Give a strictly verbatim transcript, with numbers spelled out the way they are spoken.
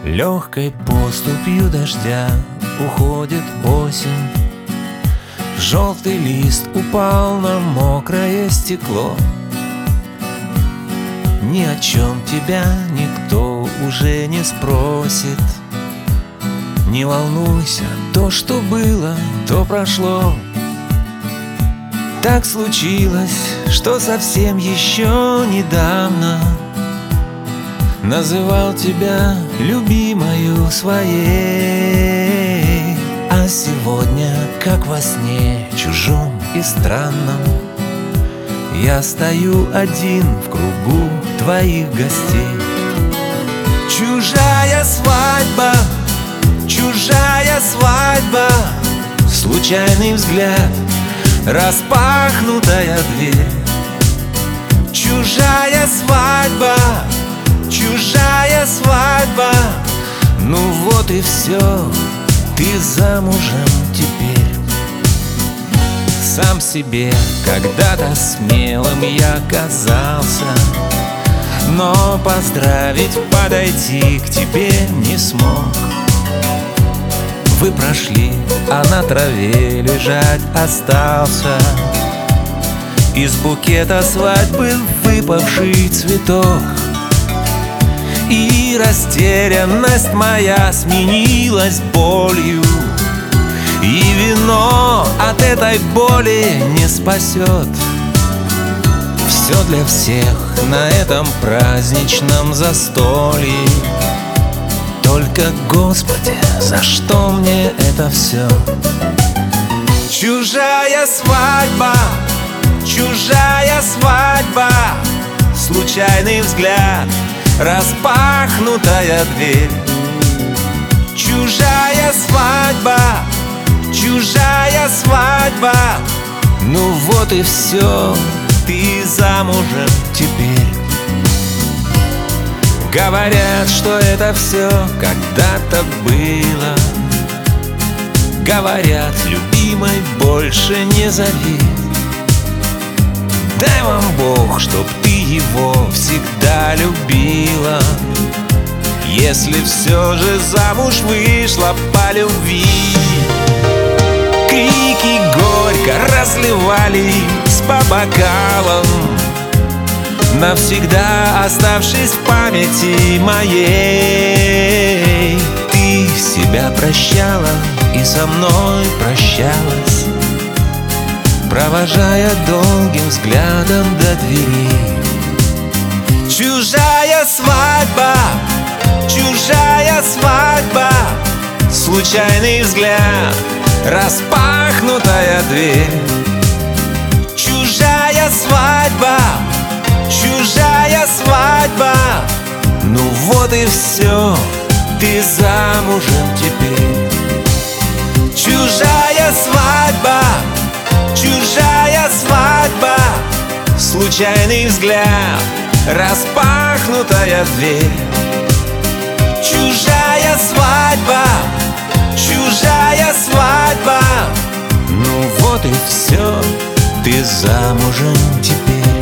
Легкой поступью дождя уходит осень. Желтый лист упал на мокрое стекло. Ни о чем тебя никто уже не спросит. Не волнуйся, то, что было, то прошло. Так случилось, что совсем еще недавно называл тебя любимою своей. А сегодня, как во сне, чужом и странном, я стою один в кругу твоих гостей. Чужая свадьба, чужая свадьба, случайный взгляд, распахнутая дверь. Чужая свадьба, чужая свадьба, ну вот и все, ты замужем теперь. Сам себе когда-то смелым я казался, но поздравить, подойти к тебе не смог. Вы прошли, а на траве лежать остался из букета свадьбы выпавший цветок. И растерянность моя сменилась болью, и вино от этой боли не спасет. Все для всех на этом праздничном застолье. Только, Господи, за что мне это все? Чужая свадьба, чужая свадьба, случайный взгляд, распахнутая дверь. Чужая свадьба, чужая свадьба, ну вот и все, ты замужем теперь. Говорят, что это все когда-то было. Говорят, любимой больше не зови. Дай вам Бог, чтоб ты его всегда любила. Если все же замуж вышла по любви. Крики горько разливались по бокалам, навсегда оставшись в памяти моей. Ты себя прощала и со мной прощалась, провожая долгим взглядом до двери. Чужая свадьба, чужая свадьба, случайный взгляд, распахнутая дверь. Чужая свадьба, чужая свадьба, ну вот и все, ты замужем теперь. Чужая свадьба, чужая свадьба, случайный взгляд, распахнутая дверь. Чужая свадьба, чужая свадьба, ну вот и все, ты замужем теперь.